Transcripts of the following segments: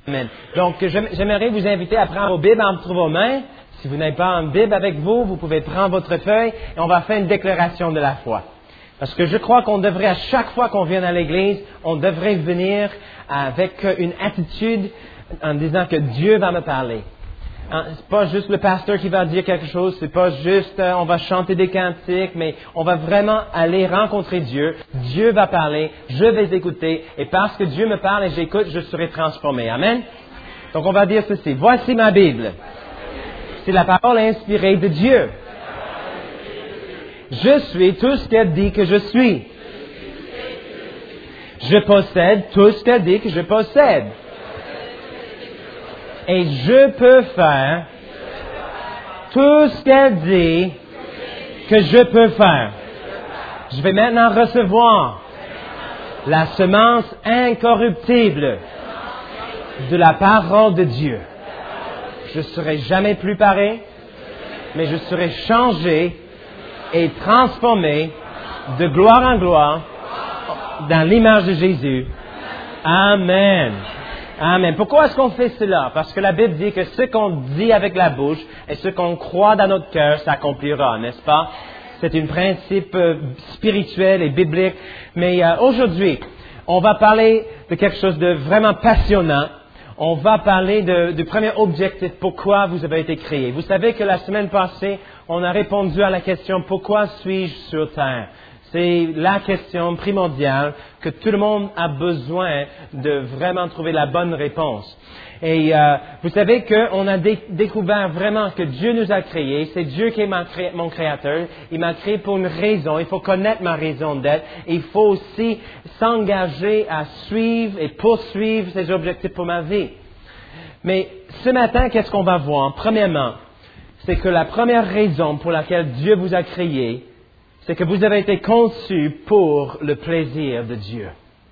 Amen. Donc, j'aimerais vous inviter à prendre vos Bibles entre vos mains. Si vous n'avez pas une Bible avec vous, vous pouvez prendre votre feuille et on va faire une déclaration de la foi. Parce que je crois qu'on devrait, à chaque fois qu'on vient à l'Église, on devrait venir avec une attitude en disant que Dieu va me parler. C'est pas juste le pasteur qui va dire quelque chose, c'est pas juste on va chanter des cantiques, mais on va vraiment aller rencontrer Dieu. Dieu va parler, je vais écouter, et parce que Dieu me parle et j'écoute, je serai transformé. Amen. Donc on va dire ceci. Voici ma Bible. C'est la parole inspirée de Dieu. Je suis tout ce qu'elle dit que je suis. Je possède tout ce qu'elle dit que je possède. Et je peux faire tout ce qu'elle dit que je peux faire. Je vais maintenant recevoir la semence incorruptible de la parole de Dieu. Je ne serai jamais plus pareil, mais je serai changé et transformé de gloire en gloire dans l'image de Jésus. Amen. Amen. Pourquoi est-ce qu'on fait cela? Parce que la Bible dit que ce qu'on dit avec la bouche et ce qu'on croit dans notre cœur s'accomplira, n'est-ce pas? C'est un principe spirituel et biblique. Mais aujourd'hui, on va parler de quelque chose de vraiment passionnant. On va parler du premier objectif, pourquoi vous avez été créé. Vous savez que la semaine passée, on a répondu à la question « Pourquoi suis-je sur terre ?» C'est la question primordiale que tout le monde a besoin de vraiment trouver la bonne réponse. Et vous savez qu'on a découvert vraiment que Dieu nous a créés. C'est Dieu qui est mon créateur. Il m'a créé pour une raison. Il faut connaître ma raison d'être. Il faut aussi s'engager à suivre et poursuivre ses objectifs pour ma vie. Mais ce matin, qu'est-ce qu'on va voir? Premièrement, c'est que la première raison pour laquelle Dieu vous a créé, c'est que vous avez été conçus pour le plaisir de Dieu.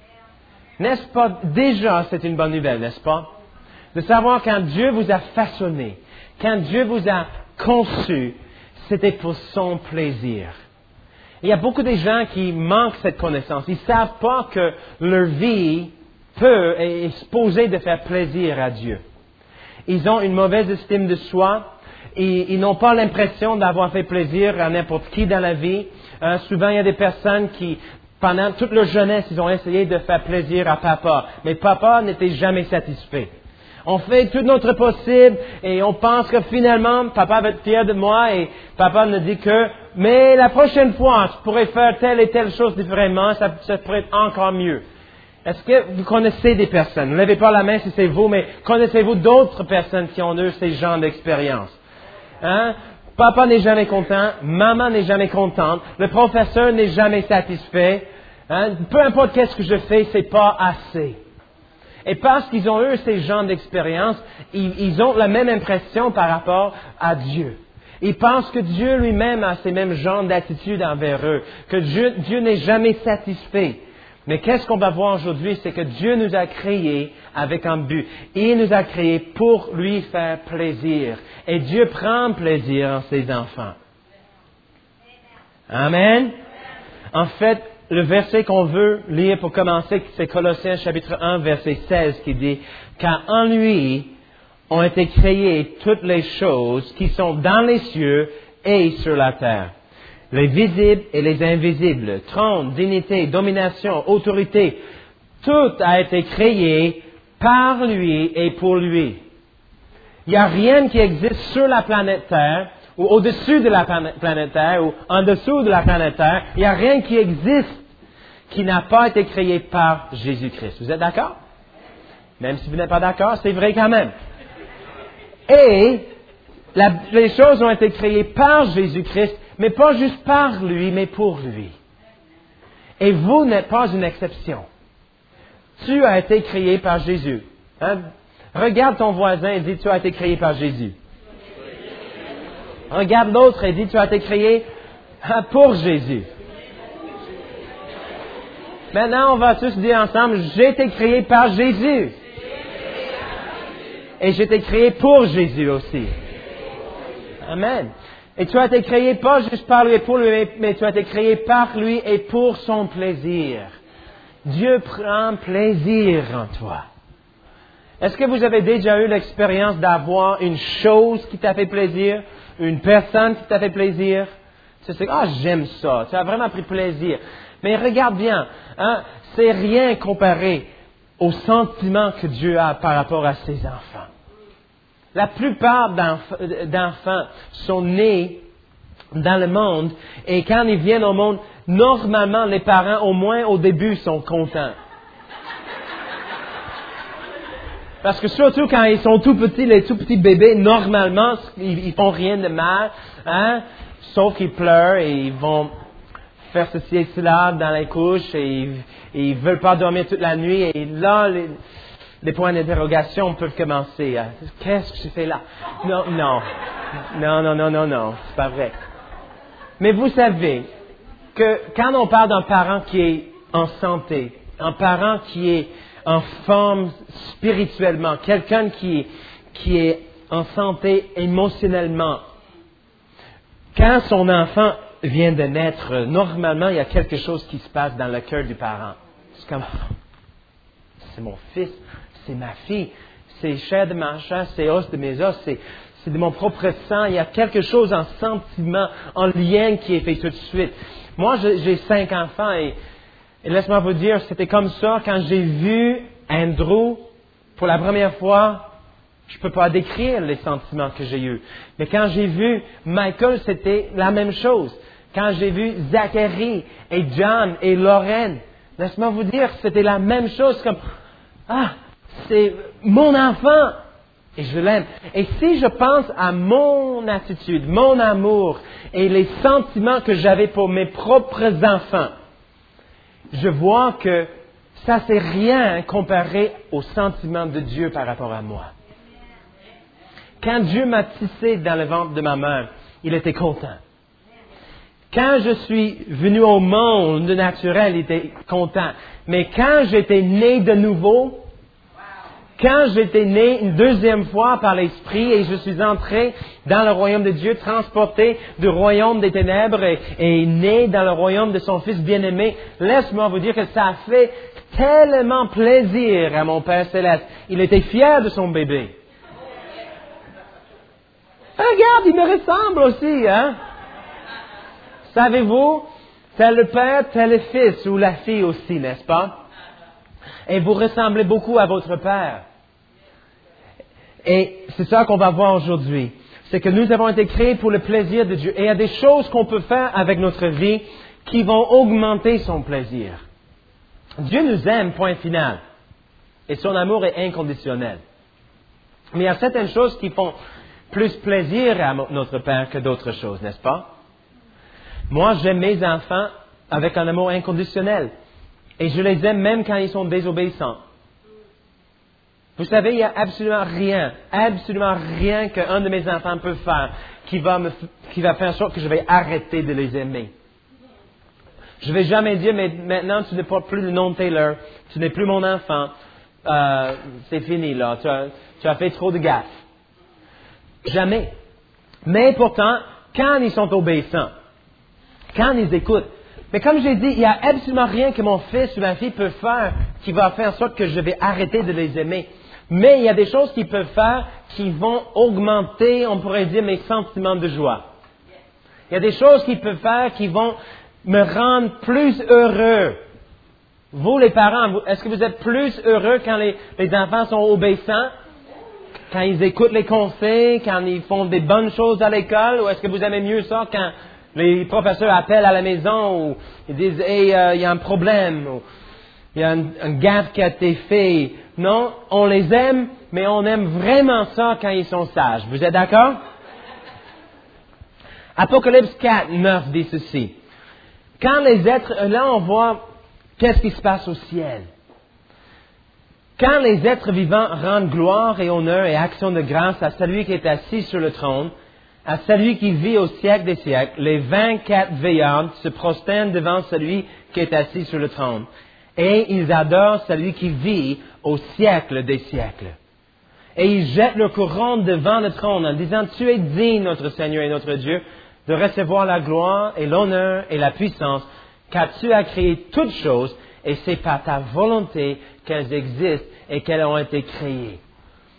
N'est-ce pas? Déjà, c'est une bonne nouvelle, n'est-ce pas? De savoir quand Dieu vous a façonné, quand Dieu vous a conçu, c'était pour son plaisir. Il y a beaucoup de gens qui manquent cette connaissance. Ils ne savent pas que leur vie peut et est supposée de faire plaisir à Dieu. Ils ont une mauvaise estime de soi. Ils n'ont pas l'impression d'avoir fait plaisir à n'importe qui dans la vie. Souvent, il y a des personnes qui, pendant toute leur jeunesse, ils ont essayé de faire plaisir à papa. Mais papa n'était jamais satisfait. On fait tout notre possible et on pense que finalement, papa va être fier de moi et papa nous dit que, mais la prochaine fois, je pourrais faire telle et telle chose différemment, ça pourrait être encore mieux. Est-ce que vous connaissez des personnes? Ne levez pas la main si c'est vous, mais connaissez-vous d'autres personnes qui ont eu ces genres d'expérience? Hein? Papa n'est jamais content, maman n'est jamais contente, le professeur n'est jamais satisfait. Hein? Peu importe qu'est-ce que je fais, c'est pas assez. Et parce qu'ils ont eu ces genres d'expérience, ils ont la même impression par rapport à Dieu. Ils pensent que Dieu lui-même a ces mêmes genres d'attitudes envers eux, que Dieu n'est jamais satisfait. Mais qu'est-ce qu'on va voir aujourd'hui, c'est que Dieu nous a créés avec un but. Il nous a créés pour lui faire plaisir. Et Dieu prend plaisir en ses enfants. Amen. En fait, le verset qu'on veut lire pour commencer, c'est Colossiens chapitre 1, verset 16, qui dit « Car en lui ont été créées toutes les choses qui sont dans les cieux et sur la terre. Les visibles et les invisibles, trône, dignité, domination, autorité, tout a été créé par lui et pour lui. Il n'y a rien qui existe sur la planète Terre, ou au-dessus de la planète Terre, ou en dessous de la planète Terre. Il n'y a rien qui existe qui n'a pas été créé par Jésus-Christ. Vous êtes d'accord? Même si vous n'êtes pas d'accord, c'est vrai quand même. Et les choses ont été créées par Jésus-Christ, mais pas juste par lui, mais pour lui. Et vous n'êtes pas une exception. Tu as été créé par Jésus. Hein? Regarde ton voisin et dis, tu as été créé par Jésus. Regarde l'autre et dis, tu as été créé pour Jésus. Maintenant, on va tous dire ensemble, j'ai été créé par Jésus. Et j'ai été créé pour Jésus aussi. Amen. Et tu as été créé pas juste par lui et pour lui, mais tu as été créé par lui et pour son plaisir. Dieu prend plaisir en toi. Est-ce que vous avez déjà eu l'expérience d'avoir une chose qui t'a fait plaisir, une personne qui t'a fait plaisir? Tu sais, j'aime ça, tu as vraiment pris plaisir. Mais regarde bien, hein, c'est rien comparé aux sentiments que Dieu a par rapport à ses enfants. La plupart d'enfants sont nés dans le monde et quand ils viennent au monde, normalement les parents, au moins au début, sont contents. Parce que surtout quand ils sont tout petits, les tout petits bébés, normalement, ils font rien de mal, hein, sauf qu'ils pleurent et ils vont faire ceci et cela dans les couches et ils veulent pas dormir toute la nuit et là, les points d'interrogation peuvent commencer. Qu'est-ce que j'ai fait là? Non, c'est pas vrai. Mais vous savez que quand on parle d'un parent qui est en santé, un parent qui est en forme spirituellement, quelqu'un qui est en santé émotionnellement, quand son enfant vient de naître, normalement, il y a quelque chose qui se passe dans le cœur du parent. C'est comme, c'est mon fils, c'est ma fille, c'est chair de ma chair, c'est os de mes os, c'est de mon propre sang. Il y a quelque chose en sentiment, en lien qui est fait tout de suite. Moi, j'ai 5 enfants et laisse-moi vous dire, c'était comme ça quand j'ai vu Andrew pour la première fois. Je ne peux pas décrire les sentiments que j'ai eus. Mais quand j'ai vu Michael, c'était la même chose. Quand j'ai vu Zachary et John et Lorraine, laisse-moi vous dire, c'était la même chose comme, c'est mon enfant et je l'aime. Et si je pense à mon attitude, mon amour et les sentiments que j'avais pour mes propres enfants, je vois que ça c'est rien comparé aux sentiments de Dieu par rapport à moi. Quand Dieu m'a tissé dans le ventre de ma mère, il était content. Quand je suis venu au monde naturel, il était content. Mais quand j'étais né de nouveau, quand j'étais né une deuxième fois par l'Esprit et je suis entré dans le royaume de Dieu, transporté du royaume des ténèbres et né dans le royaume de son Fils bien-aimé, laisse-moi vous dire que ça a fait tellement plaisir à mon Père Céleste. Il était fier de son bébé. Regarde, il me ressemble aussi, hein? Savez-vous, tel le père, tel le fils ou la fille aussi, n'est-ce pas? Et vous ressemblez beaucoup à votre père. Et c'est ça qu'on va voir aujourd'hui. C'est que nous avons été créés pour le plaisir de Dieu. Et il y a des choses qu'on peut faire avec notre vie qui vont augmenter son plaisir. Dieu nous aime, point final. Et son amour est inconditionnel. Mais il y a certaines choses qui font plus plaisir à notre Père que d'autres choses, n'est-ce pas? Moi, j'aime mes enfants avec un amour inconditionnel. Et je les aime même quand ils sont désobéissants. Vous savez, il n'y a absolument rien qu'un de mes enfants peut faire qui va faire en sorte que je vais arrêter de les aimer. Je ne vais jamais dire, mais maintenant tu ne portes plus le nom Taylor, tu n'es plus mon enfant, c'est fini là, tu as fait trop de gaffes. Jamais. Mais pourtant, quand ils sont obéissants, quand ils écoutent, mais comme j'ai dit, il n'y a absolument rien que mon fils ou ma fille peut faire qui va faire en sorte que je vais arrêter de les aimer. Mais il y a des choses qu'ils peuvent faire qui vont augmenter, on pourrait dire, mes sentiments de joie. Il y a des choses qu'ils peuvent faire qui vont me rendre plus heureux. Vous, les parents, est-ce que vous êtes plus heureux quand les enfants sont obéissants? Quand ils écoutent les conseils, quand ils font des bonnes choses à l'école, ou est-ce que vous aimez mieux ça quand les professeurs appellent à la maison ou ils disent « Hey, il y a un problème » ou « Il y a un gaffe qui a été fait ». Non, on les aime, mais on aime vraiment ça quand ils sont sages. Vous êtes d'accord? Apocalypse 4, 9 dit ceci. Quand les êtres, là on voit qu'est-ce qui se passe au ciel. Quand les êtres vivants rendent gloire et honneur et action de grâce à celui qui est assis sur le trône, à celui qui vit au siècle des siècles, les 24 veillards se prosternent devant celui qui est assis sur le trône. Et ils adorent celui qui vit au siècle des siècles. Et ils jettent leur couronne devant le trône en disant, « Tu es digne, notre Seigneur et notre Dieu, de recevoir la gloire et l'honneur et la puissance, car tu as créé toutes choses et c'est par ta volonté qu'elles existent et qu'elles ont été créées. »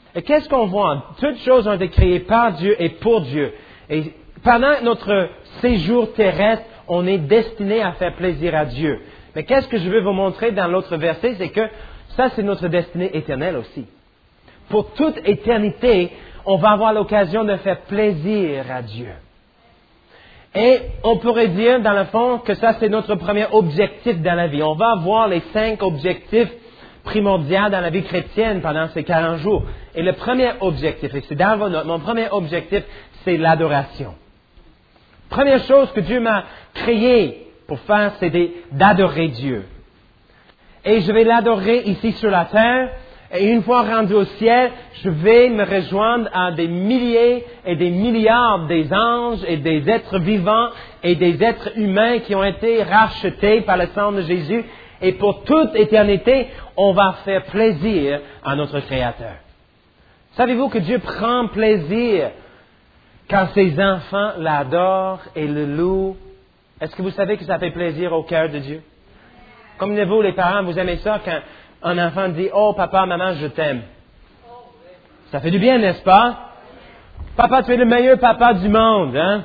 Et qu'est-ce qu'on voit? Toutes choses ont été créées par Dieu et pour Dieu. Et pendant notre séjour terrestre, on est destiné à faire plaisir à Dieu. Mais qu'est-ce que je veux vous montrer dans l'autre verset? C'est que ça, c'est notre destinée éternelle aussi. Pour toute éternité, on va avoir l'occasion de faire plaisir à Dieu. Et on pourrait dire, dans le fond, que ça, c'est notre premier objectif dans la vie. On va avoir les 5 objectifs primordiaux dans la vie chrétienne pendant ces 40 jours. Et le premier objectif, et c'est dans vos notes, mon premier objectif, c'est l'adoration. Première chose que Dieu m'a créé pour faire, c'est d'adorer Dieu. Et je vais l'adorer ici sur la terre. Et une fois rendu au ciel, je vais me rejoindre à des milliers et des milliards des anges et des êtres vivants et des êtres humains qui ont été rachetés par le sang de Jésus. Et pour toute éternité, on va faire plaisir à notre Créateur. Savez-vous que Dieu prend plaisir quand ses enfants l'adorent et le louent? Est-ce que vous savez que ça fait plaisir au cœur de Dieu? Comme vous, les parents, vous aimez ça quand un enfant dit « Oh, papa, maman, je t'aime ». Ça fait du bien, n'est-ce pas? Papa, tu es le meilleur papa du monde, hein?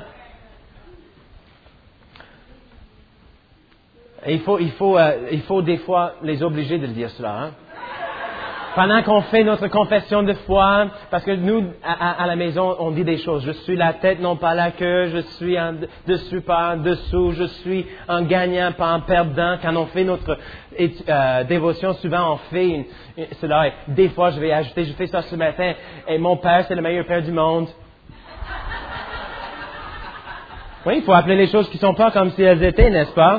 Et il faut des fois les obliger de le dire cela, hein? Pendant qu'on fait notre confession de foi, parce que nous, à la maison, on dit des choses. Je suis la tête, non pas la queue. Je suis en dessus, pas en dessous. Je suis un gagnant, pas un perdant. Quand on fait notre dévotion, souvent on fait cela. Et des fois, je vais ajouter, je fais ça ce matin. Et mon père, c'est le meilleur père du monde. Oui, il faut appeler les choses qui ne sont pas comme si elles étaient, n'est-ce pas?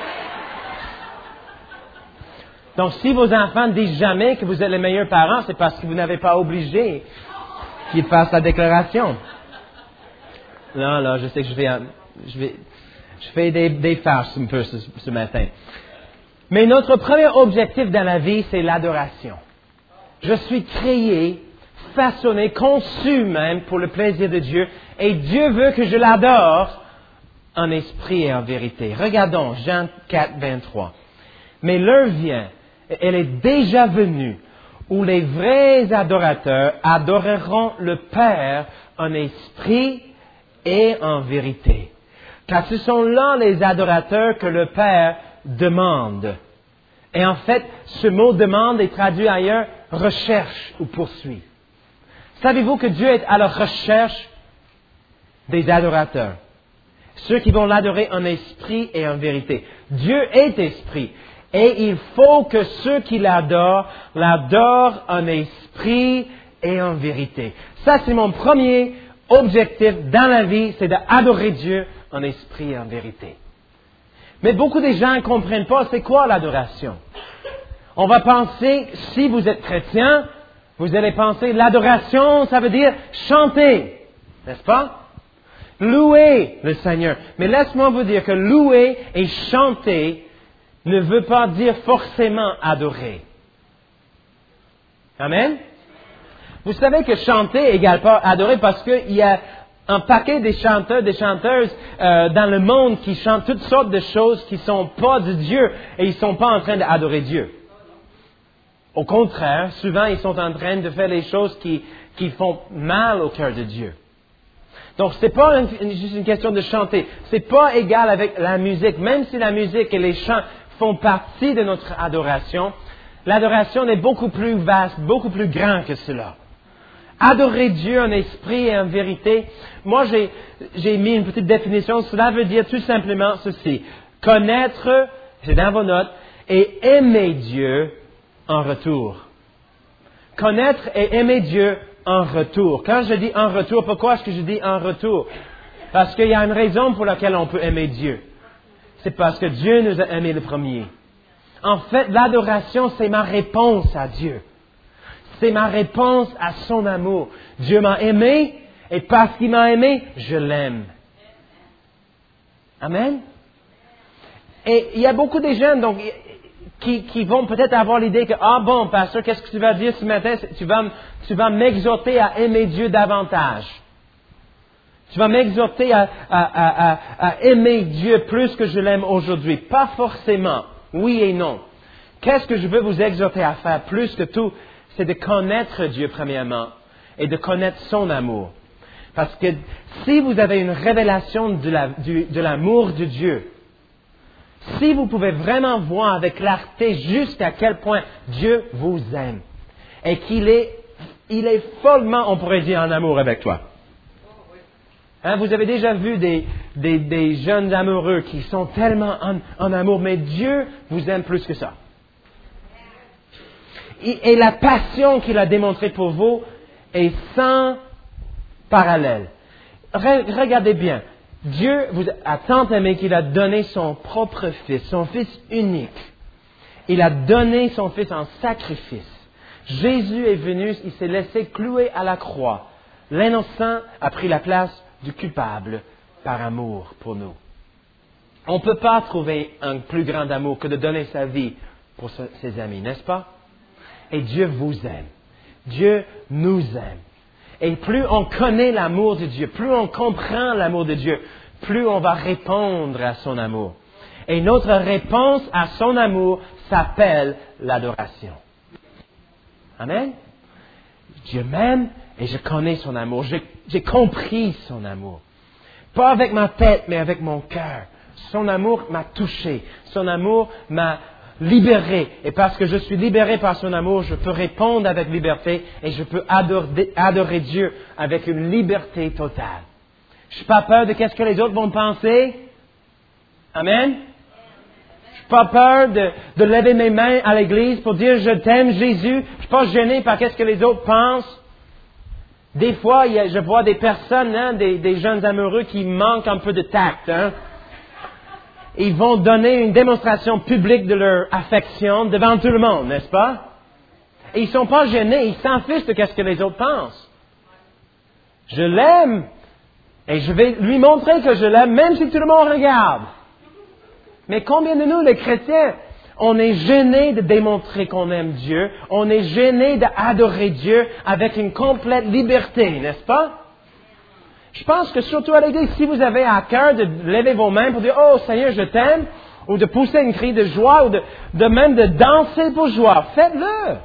Donc, si vos enfants ne disent jamais que vous êtes les meilleurs parents, c'est parce que vous n'avez pas obligé qu'ils fassent la déclaration. Là, je sais que je fais des farces un peu ce matin. Mais notre premier objectif dans la vie, c'est l'adoration. Je suis créé, façonné, conçu même pour le plaisir de Dieu, et Dieu veut que je l'adore en esprit et en vérité. Regardons Jean 4, 23. Mais l'heure vient, elle est déjà venue, où les vrais adorateurs adoreront le Père en esprit et en vérité. Car ce sont là les adorateurs que le Père demande. Et en fait, ce mot demande est traduit ailleurs recherche ou poursuit. Savez-vous que Dieu est à la recherche des adorateurs? Ceux qui vont l'adorer en esprit et en vérité. Dieu est esprit. Et il faut que ceux qui l'adorent en esprit et en vérité. Ça, c'est mon premier objectif dans la vie, c'est d'adorer Dieu en esprit et en vérité. Mais beaucoup de gens ne comprennent pas c'est quoi l'adoration. On va penser, si vous êtes chrétien, vous allez penser l'adoration, ça veut dire chanter, n'est-ce pas? Louer le Seigneur. Mais laisse-moi vous dire que louer et chanter ne veut pas dire forcément adorer. Amen? Vous savez que chanter égale pas adorer parce qu'il y a un paquet des chanteurs, des chanteuses dans le monde qui chantent toutes sortes de choses qui ne sont pas de Dieu et ils ne sont pas en train d'adorer Dieu. Au contraire, souvent ils sont en train de faire les choses qui font mal au cœur de Dieu. Donc, ce n'est pas juste une question de chanter. Ce n'est pas égal avec la musique. Même si la musique et les chants font partie de notre adoration, l'adoration est beaucoup plus vaste, beaucoup plus grand que cela. Adorer Dieu en esprit et en vérité, moi j'ai mis une petite définition, cela veut dire tout simplement ceci. Connaître, c'est dans vos notes, et aimer Dieu en retour. Connaître et aimer Dieu en retour. Quand je dis en retour, pourquoi est-ce que je dis en retour? Parce qu'il y a une raison pour laquelle on peut aimer Dieu. C'est parce que Dieu nous a aimés le premier. En fait, l'adoration, c'est ma réponse à Dieu. C'est ma réponse à son amour. Dieu m'a aimé, et parce qu'il m'a aimé, je l'aime. Amen? Et il y a beaucoup de gens donc, qui vont peut-être avoir l'idée que, ah bon, pasteur, qu'est-ce que tu vas dire ce matin? Tu vas m'exhorter à aimer Dieu davantage. Tu vas m'exhorter à aimer Dieu plus que je l'aime aujourd'hui. Pas forcément. Oui et non. Qu'est-ce que je veux vous exhorter à faire plus que tout? c'est de connaître Dieu premièrement et de connaître son amour. Parce que si vous avez une révélation de l'amour de Dieu, si vous pouvez vraiment voir avec clarté jusqu'à quel point Dieu vous aime et qu'il est follement, on pourrait dire, en amour avec toi. Hein, vous avez déjà vu des jeunes amoureux qui sont tellement en amour, mais Dieu vous aime plus que ça. Et la passion qu'il a démontrée pour vous est sans parallèle. Regardez bien. Dieu vous a tant aimé qu'il a donné son propre Fils, son Fils unique. Il a donné son Fils en sacrifice. Jésus est venu, il s'est laissé clouer à la croix. L'innocent a pris la place du coupable par amour pour nous. On ne peut pas trouver un plus grand amour que de donner sa vie pour ses amis, n'est-ce pas? Et Dieu vous aime. Dieu nous aime. Et plus on connaît l'amour de Dieu, plus on comprend l'amour de Dieu, plus on va répondre à son amour. Et notre réponse à son amour s'appelle l'adoration. Amen? Dieu m'aime et je connais son amour. J'ai compris son amour. Pas avec ma tête, mais avec mon cœur. Son amour m'a touché. Son amour m'a libéré. Et parce que je suis libéré par son amour, je peux répondre avec liberté et je peux adorer Dieu avec une liberté totale. Je n'ai pas peur de ce que les autres vont penser. Amen. Je n'ai pas peur de lever mes mains à l'église pour dire je t'aime Jésus. Je ne suis pas gêné par ce que les autres pensent. Des fois, je vois des personnes, des jeunes amoureux qui manquent un peu de tact. Ils vont donner une démonstration publique de leur affection devant tout le monde, n'est-ce pas? Et ils ne sont pas gênés, ils s'en fichent de ce que les autres pensent. Je l'aime et je vais lui montrer que je l'aime, même si tout le monde regarde. Mais combien de nous, les chrétiens, on est gênés de démontrer qu'on aime Dieu, on est gênés d'adorer Dieu avec une complète liberté, n'est-ce pas? Je pense que surtout à l'église, si vous avez à cœur de lever vos mains pour dire « Oh Seigneur, je t'aime », ou de pousser une cri de joie, ou de même de danser pour joie, faites-le.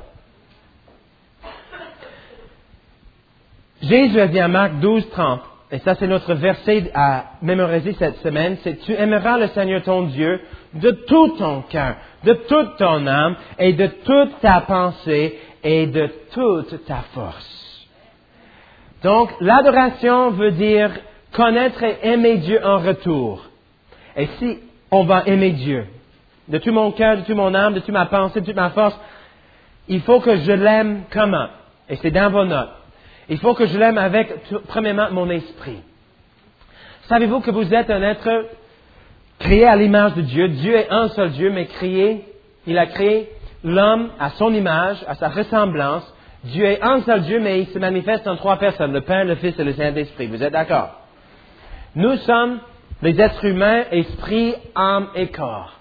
Jésus a dit à Marc 12, 30, et ça c'est notre verset à mémoriser cette semaine, c'est « Tu aimeras le Seigneur ton Dieu de tout ton cœur, de toute ton âme, et de toute ta pensée, et de toute ta force. » Donc, l'adoration veut dire connaître et aimer Dieu en retour. Et si on va aimer Dieu, de tout mon cœur, de toute mon âme, de toute ma pensée, de toute ma force, il faut que je l'aime comment? Et c'est dans vos notes. Il faut que je l'aime avec, premièrement, mon esprit. Savez-vous que vous êtes un être créé à l'image de Dieu? Dieu est un seul Dieu, mais il a créé l'homme à son image, à sa ressemblance. Dieu est un seul Dieu, mais il se manifeste en trois personnes, le Père, le Fils et le Saint-Esprit. Vous êtes d'accord? Nous sommes les êtres humains, esprit, âme et corps.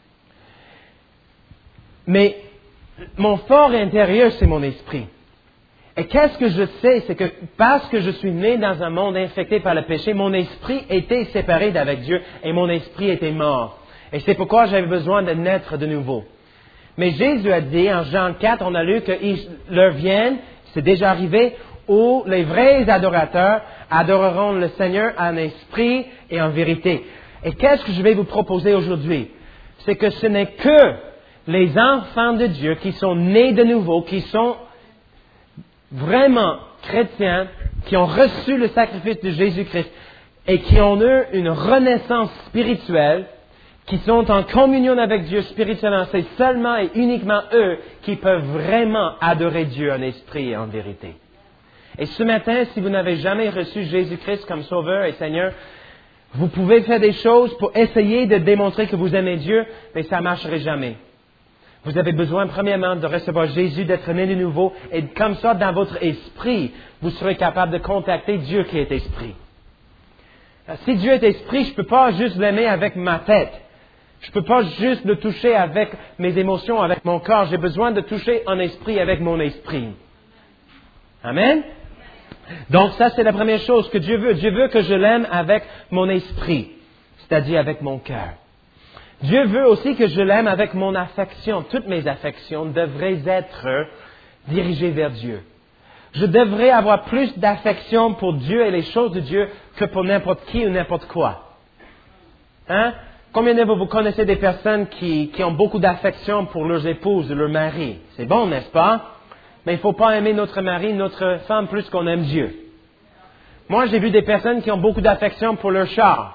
Mais mon fort intérieur, c'est mon esprit. Et qu'est-ce que je sais? C'est que parce que je suis né dans un monde infecté par le péché, mon esprit était séparé d'avec Dieu et mon esprit était mort. Et c'est pourquoi j'avais besoin de naître de nouveau. Mais Jésus a dit, en Jean 4, on a lu que l'heure vienne, c'est déjà arrivé, où les vrais adorateurs adoreront le Seigneur en esprit et en vérité. Et qu'est-ce que je vais vous proposer aujourd'hui? C'est que ce n'est que les enfants de Dieu qui sont nés de nouveau, qui sont vraiment chrétiens, qui ont reçu le sacrifice de Jésus-Christ et qui ont eu une renaissance spirituelle, qui sont en communion avec Dieu spirituellement, c'est seulement et uniquement eux qui peuvent vraiment adorer Dieu en esprit et en vérité. Et ce matin, si vous n'avez jamais reçu Jésus-Christ comme Sauveur et Seigneur, vous pouvez faire des choses pour essayer de démontrer que vous aimez Dieu, mais ça ne marcherait jamais. Vous avez besoin, premièrement, de recevoir Jésus, d'être né de nouveau, et comme ça, dans votre esprit, vous serez capable de contacter Dieu qui est esprit. Si Dieu est esprit, je ne peux pas juste l'aimer avec ma tête. Je ne peux pas juste le toucher avec mes émotions, avec mon corps. J'ai besoin de toucher en esprit avec mon esprit. Amen? Donc ça, c'est la première chose que Dieu veut. Dieu veut que je l'aime avec mon esprit, c'est-à-dire avec mon cœur. Dieu veut aussi que je l'aime avec mon affection. Toutes mes affections devraient être dirigé vers Dieu. Je devrais avoir plus d'affection pour Dieu et les choses de Dieu que pour n'importe qui ou n'importe quoi. Hein? Combien de vous connaissez des personnes qui ont beaucoup d'affection pour leurs épouses ou leurs maris? C'est bon, n'est-ce pas? Mais il ne faut pas aimer notre mari, notre femme plus qu'on aime Dieu. Moi, j'ai vu des personnes qui ont beaucoup d'affection pour leur chat.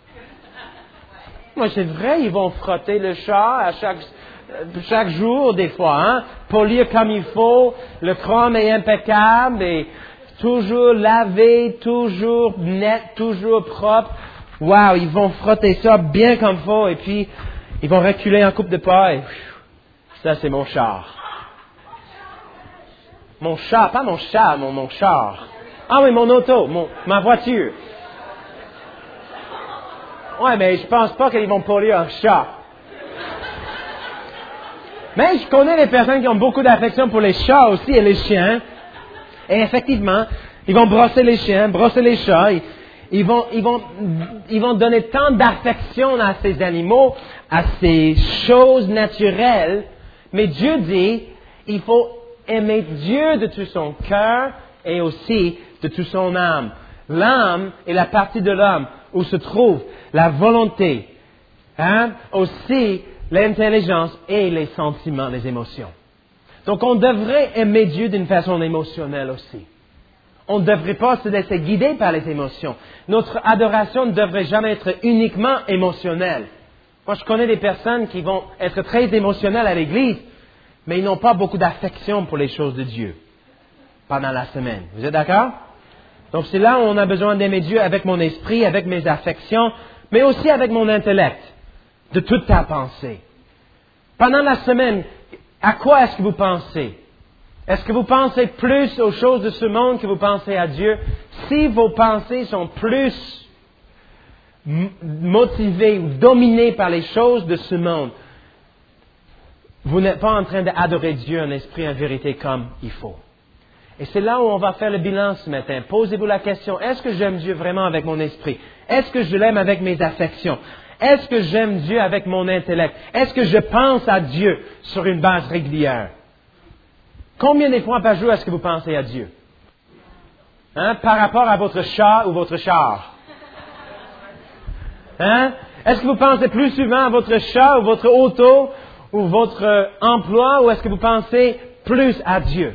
Moi, c'est vrai, ils vont frotter le chat à chaque jour, des fois, hein? Polir comme il faut, le chrome est impeccable et toujours lavé, toujours net, toujours propre. Wow, ils vont frotter ça bien comme il faut et puis ils vont reculer en coupe de pas et ça c'est mon char. Mon chat, pas mon chat, mon char. Ah oui, mon auto, ma voiture. Ouais, mais je pense pas qu'ils vont polir un chat. Mais je connais des personnes qui ont beaucoup d'affection pour les chats aussi et les chiens. Et effectivement, ils vont brosser les chiens, brosser les chats. Ils vont donner tant d'affection à ces animaux, à ces choses naturelles. Mais Dieu dit, il faut aimer Dieu de tout son cœur et aussi de toute son âme. L'âme est la partie de l'homme où se trouve la volonté, aussi l'intelligence et les sentiments, les émotions. Donc on devrait aimer Dieu d'une façon émotionnelle aussi. On ne devrait pas se laisser guider par les émotions. Notre adoration ne devrait jamais être uniquement émotionnelle. Moi, je connais des personnes qui vont être très émotionnelles à l'église, mais ils n'ont pas beaucoup d'affection pour les choses de Dieu pendant la semaine. Vous êtes d'accord? Donc c'est là où on a besoin d'aimer Dieu avec mon esprit, avec mes affections, mais aussi avec mon intellect, de toute ta pensée. Pendant la semaine, à quoi est-ce que vous pensez? Est-ce que vous pensez plus aux choses de ce monde que vous pensez à Dieu? Si vos pensées sont plus motivées ou dominées par les choses de ce monde, vous n'êtes pas en train d'adorer Dieu en esprit, en vérité, comme il faut. Et c'est là où on va faire le bilan ce matin. Posez-vous la question, est-ce que j'aime Dieu vraiment avec mon esprit? Est-ce que je l'aime avec mes affections? Est-ce que j'aime Dieu avec mon intellect? Est-ce que je pense à Dieu sur une base régulière? Combien de fois par jour est-ce que vous pensez à Dieu? Par rapport à votre chat ou votre char? Est-ce que vous pensez plus souvent à votre chat ou votre auto ou votre emploi ou est-ce que vous pensez plus à Dieu?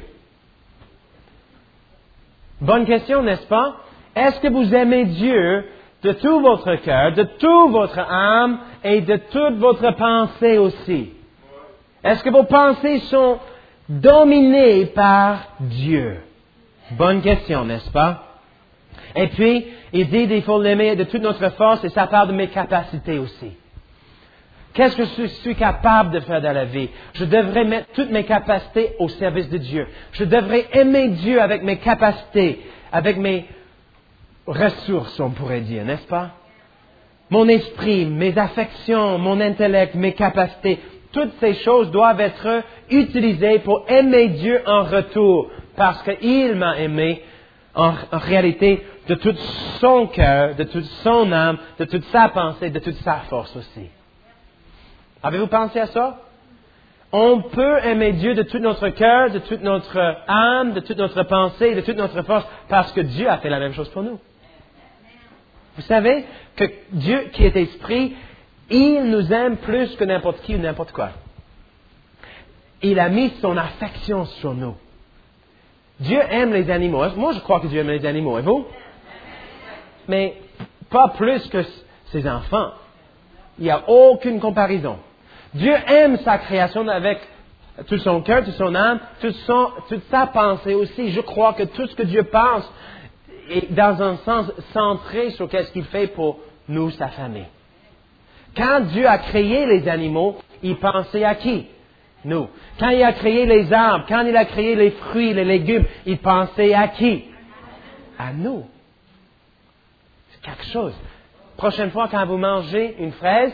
Bonne question, n'est-ce pas? Est-ce que vous aimez Dieu de tout votre cœur, de toute votre âme et de toute votre pensée aussi? Est-ce que vos pensées sont dominées par Dieu? Bonne question, n'est-ce pas? Et puis, il dit qu'il faut l'aimer de toute notre force et ça parle de mes capacités aussi. Qu'est-ce que je suis capable de faire dans la vie? Je devrais mettre toutes mes capacités au service de Dieu. Je devrais aimer Dieu avec mes capacités, avec mes ressources, on pourrait dire, n'est-ce pas? Mon esprit, mes affections, mon intellect, mes capacités, toutes ces choses doivent être utilisées pour aimer Dieu en retour, parce qu'il m'a aimé en réalité de tout son cœur, de toute son âme, de toute sa pensée, de toute sa force aussi. Avez-vous pensé à ça? On peut aimer Dieu de tout notre cœur, de toute notre âme, de toute notre pensée, de toute notre force, parce que Dieu a fait la même chose pour nous. Vous savez que Dieu, qui est esprit, il nous aime plus que n'importe qui ou n'importe quoi. Il a mis son affection sur nous. Dieu aime les animaux. Moi, je crois que Dieu aime les animaux. Et vous? Mais pas plus que ses enfants. Il n'y a aucune comparaison. Dieu aime sa création avec tout son cœur, toute son âme, toute sa pensée aussi. Je crois que tout ce que Dieu pense est dans un sens centré sur ce qu'il fait pour nous, sa famille. Quand Dieu a créé les animaux, il pensait à qui? Nous. Quand il a créé les arbres, quand il a créé les fruits, les légumes, il pensait à qui? À nous. C'est quelque chose. Prochaine fois, quand vous mangez une fraise,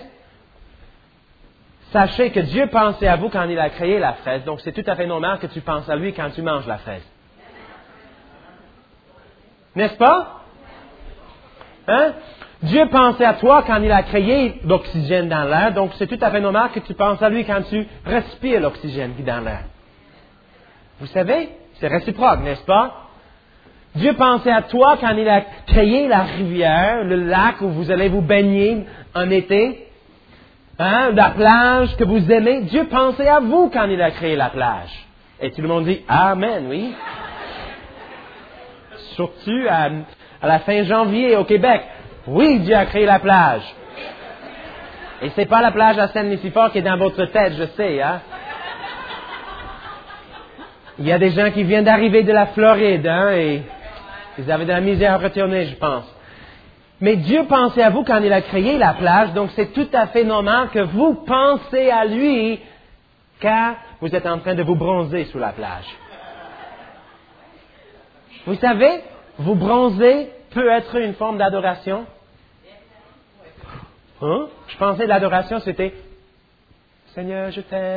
sachez que Dieu pensait à vous quand il a créé la fraise. Donc, c'est tout à fait normal que tu penses à lui quand tu manges la fraise. N'est-ce pas? Dieu pensait à toi quand il a créé l'oxygène dans l'air. Donc, c'est tout à fait normal que tu penses à lui quand tu respires l'oxygène qui est dans l'air. Vous savez, c'est réciproque, n'est-ce pas? Dieu pensait à toi quand il a créé la rivière, le lac où vous allez vous baigner en été, la plage que vous aimez. Dieu pensait à vous quand il a créé la plage. Et tout le monde dit Amen, oui. Surtout à la fin janvier au Québec. Oui, Dieu a créé la plage. Et c'est pas la plage à Saint-Nicifort qui est dans votre tête, je sais, hein. Il y a des gens qui viennent d'arriver de la Floride, et ils avaient de la misère à retourner, je pense. Mais Dieu pensait à vous quand il a créé la plage, donc c'est tout à fait normal que vous pensez à lui quand vous êtes en train de vous bronzer sous la plage. Vous savez, vous bronzer peut être une forme d'adoration. Je pensais que l'adoration, c'était « Seigneur, je t'aime ».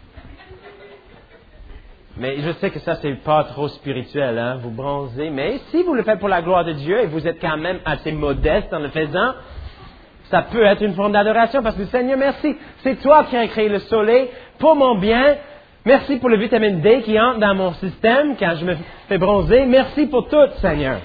Mais je sais que ça, c'est pas trop spirituel, vous bronzez. Mais si vous le faites pour la gloire de Dieu et vous êtes quand même assez modeste en le faisant, ça peut être une forme d'adoration parce que Seigneur, merci. C'est toi qui as créé le soleil pour mon bien. Merci pour le vitamine D qui entre dans mon système quand je me fais bronzer. Merci pour tout, Seigneur.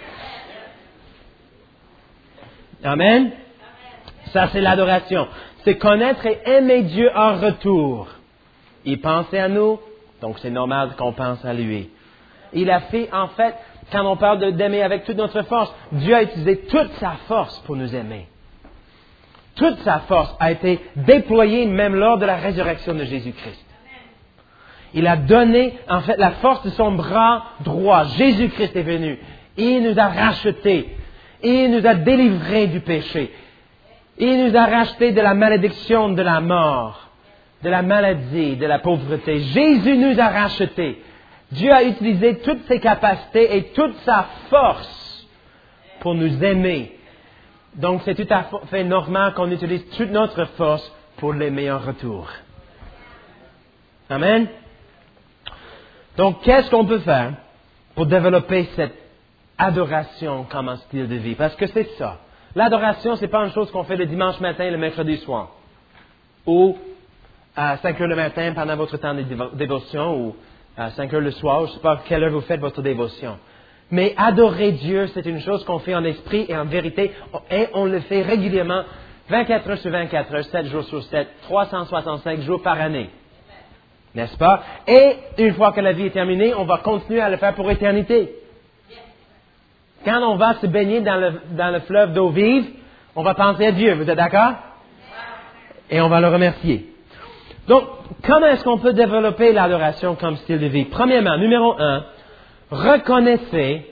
Amen. Ça, c'est l'adoration. C'est connaître et aimer Dieu en retour. Il pensait à nous. Donc, c'est normal qu'on pense à lui. Il a fait, en fait, quand on parle d'aimer avec toute notre force, Dieu a utilisé toute sa force pour nous aimer. Toute sa force a été déployée même lors de la résurrection de Jésus-Christ. Il a donné, en fait, la force de son bras droit. Jésus-Christ est venu. Il nous a rachetés. Il nous a délivrés du péché. Il nous a rachetés de la malédiction de la mort, de la maladie, de la pauvreté. Jésus nous a rachetés. Dieu a utilisé toutes ses capacités et toute sa force pour nous aimer. Donc, c'est tout à fait normal qu'on utilise toute notre force pour l'aimer en retour. Amen. Donc, qu'est-ce qu'on peut faire pour développer cette adoration comme un style de vie? Parce que c'est ça. L'adoration, c'est pas une chose qu'on fait le dimanche matin et le mercredi soir. Ou à 5 heures le matin pendant votre temps de dévotion ou à 5 heures le soir, je ne sais pas à quelle heure vous faites votre dévotion. Mais adorer Dieu, c'est une chose qu'on fait en esprit et en vérité, et on le fait régulièrement, 24 heures sur 24 heures, 7 jours sur 7, 365 jours par année. N'est-ce pas? Et une fois que la vie est terminée, on va continuer à le faire pour l'éternité. Quand on va se baigner dans le fleuve d'eau vive, on va penser à Dieu, vous êtes d'accord? Et on va le remercier. Donc, comment est-ce qu'on peut développer l'adoration comme style de vie? Premièrement, numéro 1, reconnaissez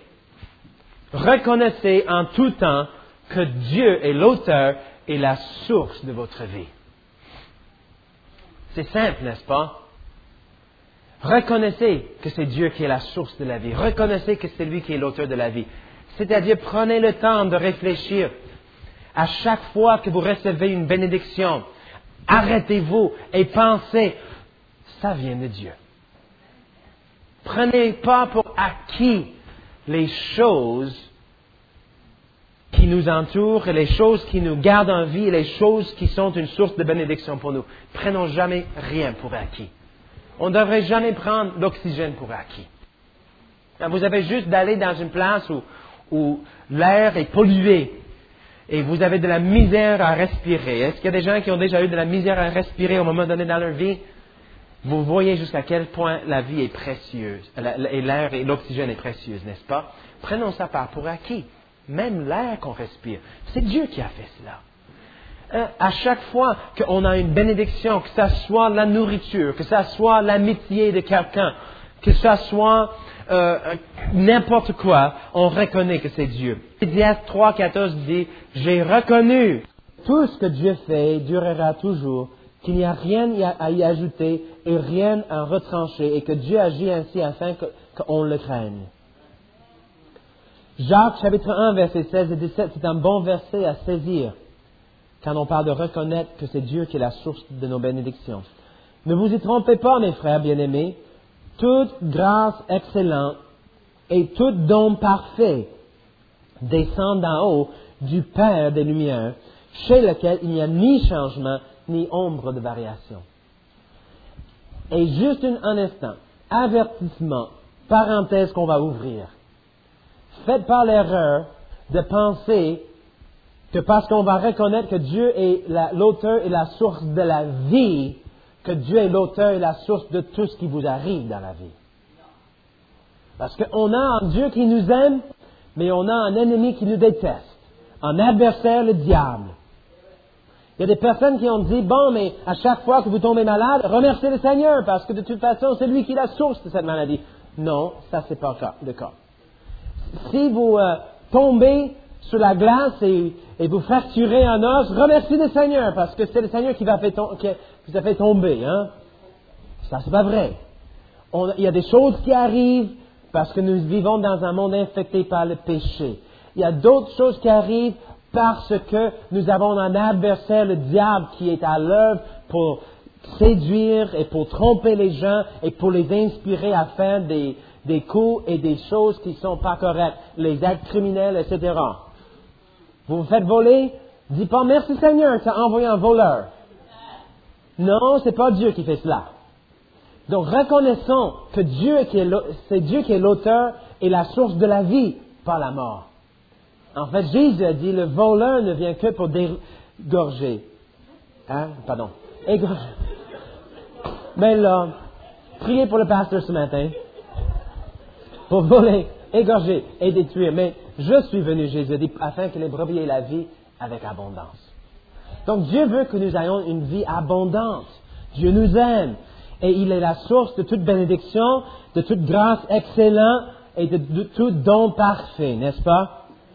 en tout temps que Dieu est l'auteur et la source de votre vie. C'est simple, n'est-ce pas? Reconnaissez que c'est Dieu qui est la source de la vie. Reconnaissez que c'est lui qui est l'auteur de la vie. C'est-à-dire, prenez le temps de réfléchir. À chaque fois que vous recevez une bénédiction, arrêtez-vous et pensez, ça vient de Dieu. Prenez pas pour acquis les choses qui nous entourent et les choses qui nous gardent en vie et les choses qui sont une source de bénédiction pour nous. Prenons jamais rien pour acquis. On ne devrait jamais prendre l'oxygène pour acquis. Vous avez juste d'aller dans une place où l'air est pollué et vous avez de la misère à respirer. Est-ce qu'il y a des gens qui ont déjà eu de la misère à respirer au moment donné dans leur vie? Vous voyez jusqu'à quel point la vie est précieuse, et l'air et l'oxygène est précieux, n'est-ce pas? Prenons ça pour acquis. Même l'air qu'on respire, c'est Dieu qui a fait cela. À chaque fois qu'on a une bénédiction, que ce soit la nourriture, que ce soit l'amitié de quelqu'un, que ce soit n'importe quoi, on reconnaît que c'est Dieu. Ecclésiaste 3,14 dit « J'ai reconnu tout ce que Dieu fait durera toujours, qu'il n'y a rien à y ajouter et rien à retrancher, et que Dieu agit ainsi afin qu'on le craigne. » Jacques chapitre 1, versets 16 et 17, c'est un bon verset à saisir quand on parle de reconnaître que c'est Dieu qui est la source de nos bénédictions. Ne vous y trompez pas, mes frères bien-aimés, toute grâce excellente et tout don parfait descend d'en haut du Père des Lumières, chez lequel il n'y a ni changement ni ombre de variation. Et juste un instant, avertissement, parenthèse qu'on va ouvrir. Faites pas l'erreur de penser que parce qu'on va reconnaître que Dieu est l'auteur et la source de la vie, que Dieu est l'auteur et la source de tout ce qui vous arrive dans la vie. Parce qu'on a un Dieu qui nous aime, mais on a un ennemi qui nous déteste. Un adversaire, le diable. Il y a des personnes qui ont dit, bon, mais à chaque fois que vous tombez malade, remerciez le Seigneur, parce que de toute façon, c'est lui qui est la source de cette maladie. Non, ça, c'est pas le cas. Si vous tombez sur la glace et vous fracturez un os, remerciez le Seigneur, parce que c'est le Seigneur qui vous a fait tomber. Hein? Ça, c'est pas vrai. Il y a des choses qui arrivent parce que nous vivons dans un monde infecté par le péché. Il y a d'autres choses qui arrivent parce que nous avons un adversaire, le diable, qui est à l'œuvre pour séduire et pour tromper les gens et pour les inspirer à faire des coups et des choses qui ne sont pas correctes, les actes criminels, etc. Vous vous faites voler, dites pas merci Seigneur, tu as envoyé un voleur. Non, c'est pas Dieu qui fait cela. Donc reconnaissons que c'est Dieu qui est l'auteur et la source de la vie, pas la mort. En fait, Jésus a dit, le voleur ne vient que pour dégorger. Égorger. Mais là, priez pour le pasteur ce matin, pour voler, égorger et détruire. Mais je suis venu, Jésus a dit, afin que les brebis aient la vie avec abondance. Donc Dieu veut que nous ayons une vie abondante. Dieu nous aime. Et il est la source de toute bénédiction, de toute grâce excellente et de tout don parfait, n'est-ce pas?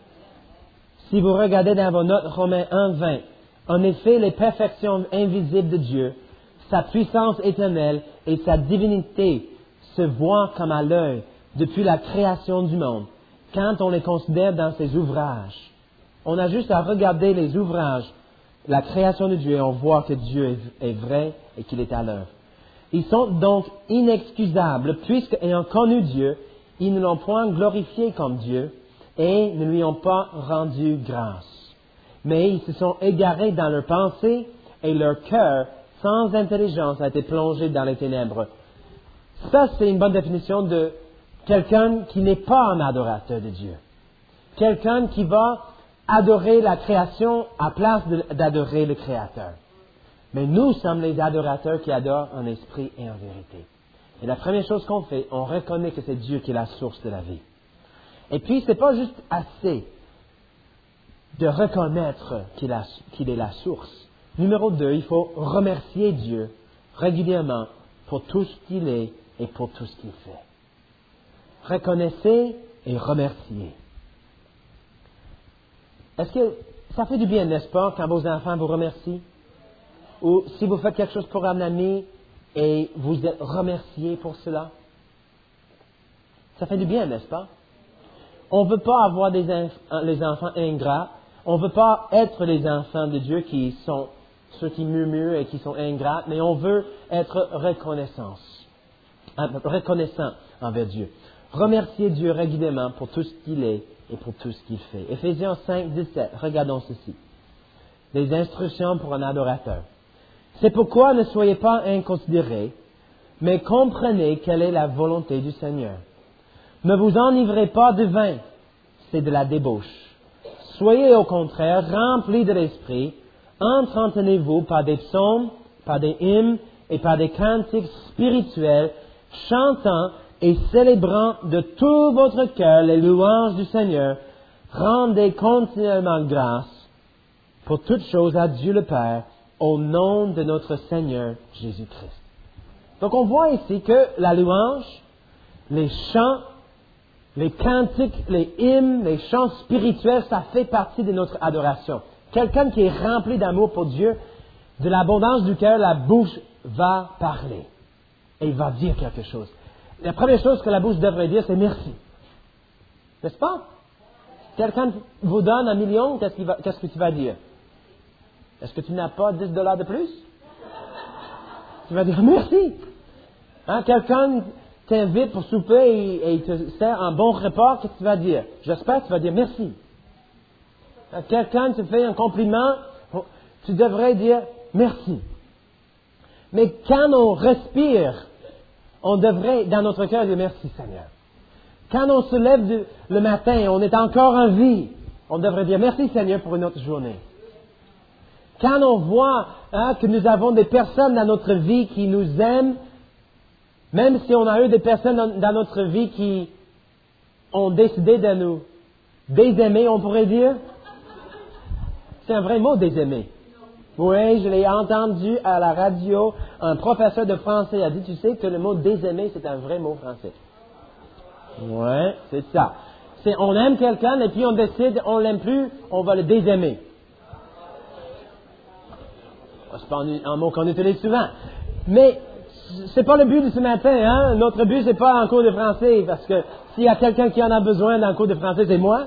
Si vous regardez dans vos notes Romains 1:20, en effet, les perfections invisibles de Dieu, sa puissance éternelle et sa divinité se voient comme à l'œil depuis la création du monde, quand on les considère dans ses ouvrages. On a juste à regarder les ouvrages, la création de Dieu, et on voit que Dieu est vrai et qu'il est à l'œuvre. Ils sont donc inexcusables, puisque, ayant connu Dieu, ils ne l'ont point glorifié comme Dieu, et ne lui ont pas rendu grâce. Mais ils se sont égarés dans leurs pensées, et leur cœur, sans intelligence, a été plongé dans les ténèbres. Ça, c'est une bonne définition de quelqu'un qui n'est pas un adorateur de Dieu. Quelqu'un qui va adorer la création à place d'adorer le Créateur. Mais nous sommes les adorateurs qui adorent en esprit et en vérité. Et la première chose qu'on fait, on reconnaît que c'est Dieu qui est la source de la vie. Et puis, ce n'est pas juste assez de reconnaître qu'il est la source. Numéro 2, il faut remercier Dieu régulièrement pour tout ce qu'il est et pour tout ce qu'il fait. Reconnaissez et remerciez. Est-ce que ça fait du bien, n'est-ce pas, quand vos enfants vous remercient? Ou si vous faites quelque chose pour un ami et vous êtes remercié pour cela? Ça fait du bien, n'est-ce pas? On ne veut pas avoir les enfants ingrats. On ne veut pas être les enfants de Dieu qui sont ceux qui murmurent et qui sont ingrats, mais on veut être reconnaissant envers Dieu. Remerciez Dieu régulièrement pour tout ce qu'il est et pour tout ce qu'il fait. Éphésiens 5, 17, regardons ceci. Les instructions pour un adorateur. C'est pourquoi ne soyez pas inconsidérés, mais comprenez quelle est la volonté du Seigneur. Ne vous enivrez pas de vin, c'est de la débauche. Soyez au contraire remplis de l'esprit, entretenez-vous par des psaumes, par des hymnes et par des cantiques spirituels, chantant et célébrant de tout votre cœur les louanges du Seigneur. Rendez continuellement grâce pour toutes choses à Dieu le Père, au nom de notre Seigneur Jésus-Christ. Donc on voit ici que la louange, les chants, les cantiques, les hymnes, les chants spirituels, ça fait partie de notre adoration. Quelqu'un qui est rempli d'amour pour Dieu, de l'abondance du cœur, la bouche va parler. Et il va dire quelque chose. La première chose que la bouche devrait dire, c'est merci. N'est-ce pas? Quelqu'un vous donne 1 million, qu'est-ce que tu vas dire? Est-ce que tu n'as pas 10 $ de plus? Tu vas dire merci. Hein? Quelqu'un t'invite pour souper et il te sert un bon repas, qu'est-ce que tu vas dire? J'espère que tu vas dire merci. Quelqu'un te fait un compliment, tu devrais dire merci. Mais quand on respire, on devrait, dans notre cœur, dire merci Seigneur. Quand on se lève le matin et on est encore en vie, on devrait dire merci Seigneur pour une autre journée. Quand on voit que nous avons des personnes dans notre vie qui nous aiment, même si on a eu des personnes dans notre vie qui ont décidé de nous désaimer, on pourrait dire. C'est un vrai mot, désaimer. Oui, je l'ai entendu à la radio. Un professeur de français a dit, tu sais que le mot désaimer, c'est un vrai mot français. Oui, c'est ça. On aime quelqu'un et puis on décide, on l'aime plus, on va le désaimer. C'est pas un mot qu'on utilise souvent. Mais c'est pas le but de ce matin, hein. Notre but, c'est pas un cours de français, parce que s'il y a quelqu'un qui en a besoin d'un cours de français, c'est moi.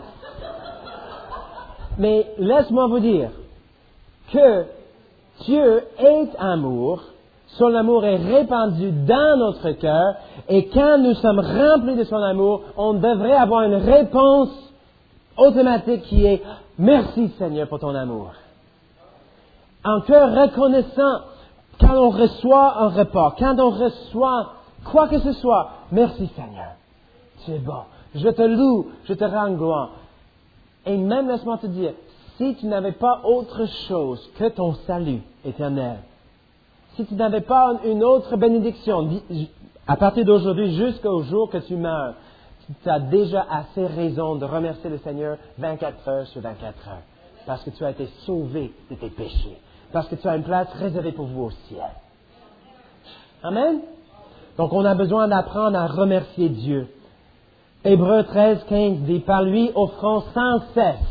Mais laisse-moi vous dire que Dieu est amour, son amour est répandu dans notre cœur, et quand nous sommes remplis de son amour, on devrait avoir une réponse automatique qui est « Merci Seigneur pour ton amour ». Un cœur reconnaissant, quand on reçoit un repas, quand on reçoit quoi que ce soit, « Merci Seigneur, tu es bon, je te loue, je te rends gloire ». Et même, laisse-moi te dire, si tu n'avais pas autre chose que ton salut éternel, si tu n'avais pas une autre bénédiction, à partir d'aujourd'hui jusqu'au jour que tu meurs, tu as déjà assez raison de remercier le Seigneur 24 heures sur 24 heures. Parce que tu as été sauvé de tes péchés. Parce que tu as une place réservée pour vous au ciel. Amen? Donc on a besoin d'apprendre à remercier Dieu. Hébreux 13:15 dit, par lui offrons sans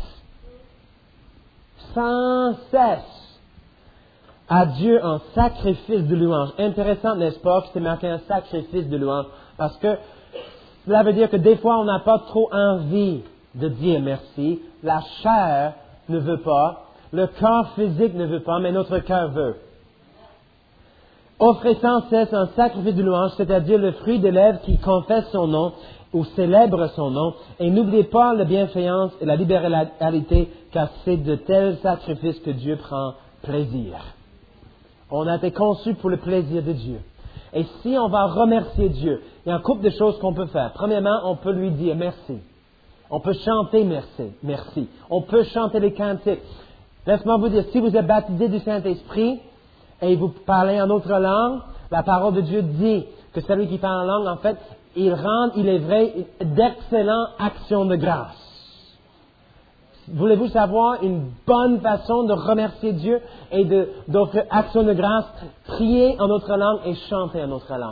cesse à Dieu un sacrifice de louange. Intéressant, n'est-ce pas, que c'est marqué un sacrifice de louange, parce que cela veut dire que des fois on n'a pas trop envie de dire merci. La chair ne veut pas, le corps physique ne veut pas, mais notre cœur veut. Offrez sans cesse un sacrifice de louange, c'est-à-dire le fruit des lèvres qui confesse son nom ou célèbre son nom, et n'oubliez pas la bienfaisance et la libéralité, car c'est de tels sacrifices que Dieu prend plaisir. On a été conçus pour le plaisir de Dieu. Et si on va remercier Dieu, il y a un couple de choses qu'on peut faire. Premièrement, on peut lui dire merci. On peut chanter merci. On peut chanter les cantiques. Laisse-moi vous dire, si vous êtes baptisé du Saint-Esprit et vous parlez en autre langue, la parole de Dieu dit que celui qui parle en langue, en fait, il est vrai, d'excellentes actions de grâce. Voulez-vous savoir une bonne façon de remercier Dieu et d'offrir action de grâce? Prier en notre langue et chanter en notre langue.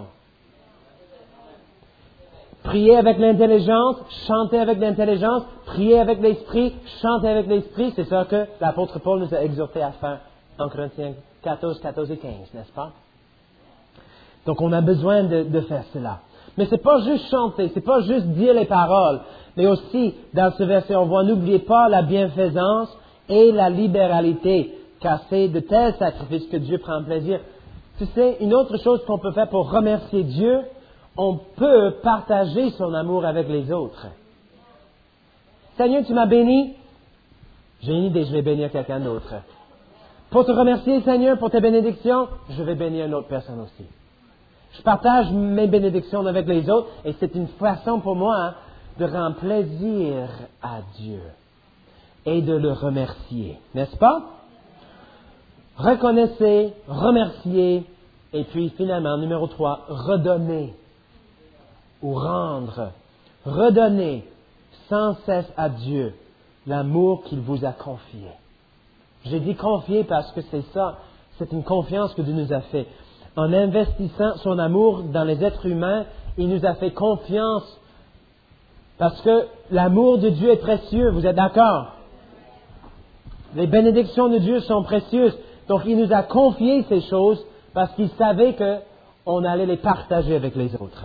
Prier avec l'intelligence, chanter avec l'intelligence, prier avec l'esprit, chanter avec l'esprit. C'est ça que l'apôtre Paul nous a exhorté à faire en Corinthiens 14, 14 et 15, n'est-ce pas? Donc on a besoin de faire cela. Mais c'est pas juste chanter, c'est pas juste dire les paroles, mais aussi, dans ce verset, on voit, n'oubliez pas la bienfaisance et la libéralité, car c'est de tels sacrifices que Dieu prend plaisir. Tu sais, une autre chose qu'on peut faire pour remercier Dieu, on peut partager son amour avec les autres. Seigneur, tu m'as béni, j'ai une idée, je vais bénir quelqu'un d'autre. Pour te remercier, Seigneur, pour tes bénédictions, je vais bénir une autre personne aussi. Je partage mes bénédictions avec les autres et c'est une façon pour moi de rendre plaisir à Dieu et de le remercier. N'est-ce pas? Reconnaissez, remerciez et puis finalement, numéro 3, redonner ou rendre. Redonner sans cesse à Dieu l'amour qu'il vous a confié. J'ai dit confier parce que c'est ça, c'est une confiance que Dieu nous a fait. En investissant son amour dans les êtres humains, il nous a fait confiance parce que l'amour de Dieu est précieux. Vous êtes d'accord? Les bénédictions de Dieu sont précieuses. Donc, il nous a confié ces choses parce qu'il savait qu'on allait les partager avec les autres.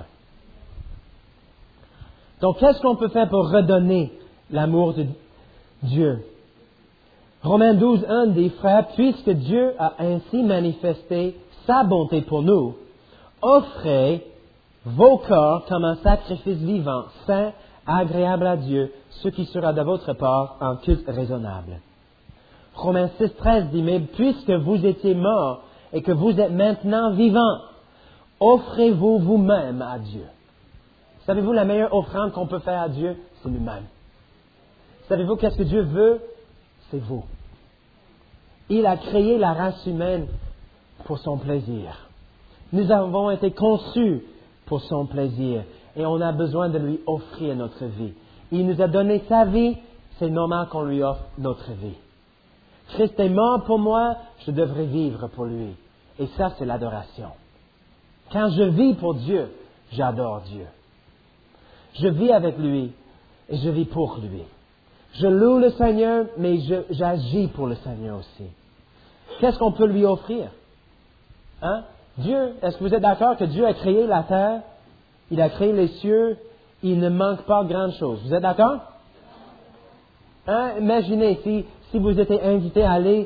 Donc, qu'est-ce qu'on peut faire pour redonner l'amour de Dieu? Romains 12:1 dit, frères, puisque Dieu a ainsi manifesté sa bonté pour nous, offrez vos corps comme un sacrifice vivant, saint, agréable à Dieu, ce qui sera de votre part un culte raisonnable. Romains 6:13 dit, mais puisque vous étiez morts et que vous êtes maintenant vivants, offrez-vous vous-même à Dieu. Savez-vous, la meilleure offrande qu'on peut faire à Dieu, c'est nous-mêmes. Savez-vous qu'est-ce que Dieu veut? C'est vous. Il a créé la race humaine pour son plaisir. Nous avons été conçus pour son plaisir et on a besoin de lui offrir notre vie. Il nous a donné sa vie, c'est normal qu'on lui offre notre vie. Christ est mort pour moi, je devrais vivre pour lui. Et ça, c'est l'adoration. Quand je vis pour Dieu, j'adore Dieu. Je vis avec lui et je vis pour lui. Je loue le Seigneur, mais j'agis pour le Seigneur aussi. Qu'est-ce qu'on peut lui offrir? Hein? Dieu, est-ce que vous êtes d'accord que Dieu a créé la terre? Il a créé les cieux. Il ne manque pas grand-chose. Vous êtes d'accord? Hein? Imaginez si vous étiez invité à aller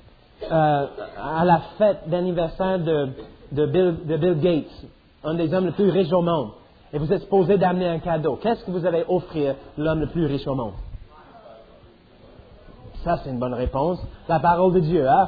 à la fête d'anniversaire de Bill Gates, un des hommes les plus riches au monde, et vous êtes supposé d'amener un cadeau. Qu'est-ce que vous allez offrir l'homme le plus riche au monde? Ça, c'est une bonne réponse. La parole de Dieu, hein?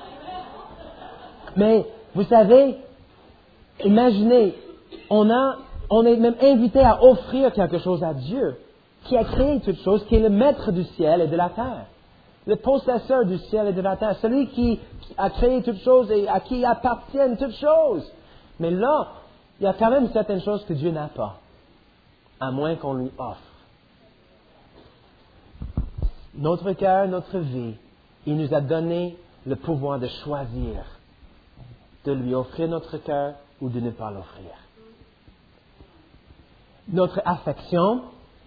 Mais, vous savez, imaginez, on est même invité à offrir quelque chose à Dieu, qui a créé toutes choses, qui est le maître du ciel et de la terre. Le possesseur du ciel et de la terre, celui qui a créé toutes choses et à qui appartiennent toutes choses. Mais là, il y a quand même certaines choses que Dieu n'a pas, à moins qu'on lui offre. Notre cœur, notre vie, il nous a donné le pouvoir de choisir, de lui offrir notre cœur ou de ne pas l'offrir. Notre affection,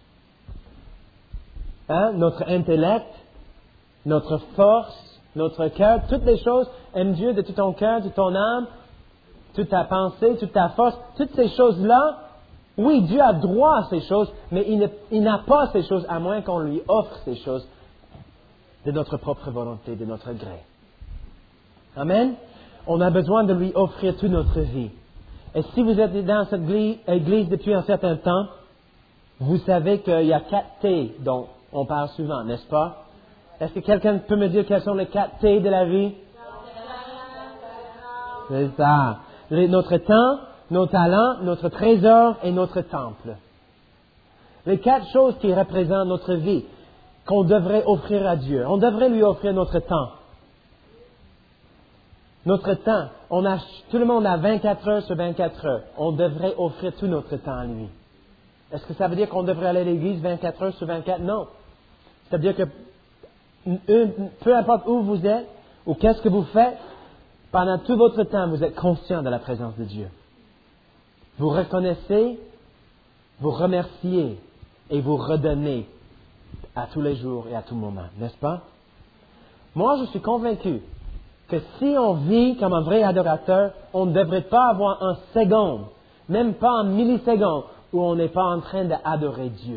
notre intellect, notre force, notre cœur, toutes les choses, aime Dieu de tout ton cœur, de ton âme, toute ta pensée, toute ta force, toutes ces choses-là, oui, Dieu a droit à ces choses, mais il n'a pas ces choses à moins qu'on lui offre ces choses de notre propre volonté, de notre gré. Amen? On a besoin de lui offrir toute notre vie. Et si vous êtes dans cette église depuis un certain temps, vous savez qu'il y a 4 T dont on parle souvent, n'est-ce pas? Est-ce que quelqu'un peut me dire quels sont les 4 T de la vie? C'est ça. Notre temps, nos talents, notre trésor et notre temple. Les 4 choses qui représentent notre vie, qu'on devrait offrir à Dieu. On devrait lui offrir notre temps. Notre temps, tout le monde a 24 heures sur 24 heures. On devrait offrir tout notre temps à lui. Est-ce que ça veut dire qu'on devrait aller à l'église 24 heures sur 24? Non. Ça veut dire que peu importe où vous êtes ou qu'est-ce que vous faites, pendant tout votre temps, vous êtes conscient de la présence de Dieu. Vous reconnaissez, vous remerciez et vous redonnez à tous les jours et à tout moment, n'est-ce pas? Moi, je suis convaincu que si on vit comme un vrai adorateur, on ne devrait pas avoir un seconde, même pas un milliseconde, où on n'est pas en train d'adorer Dieu.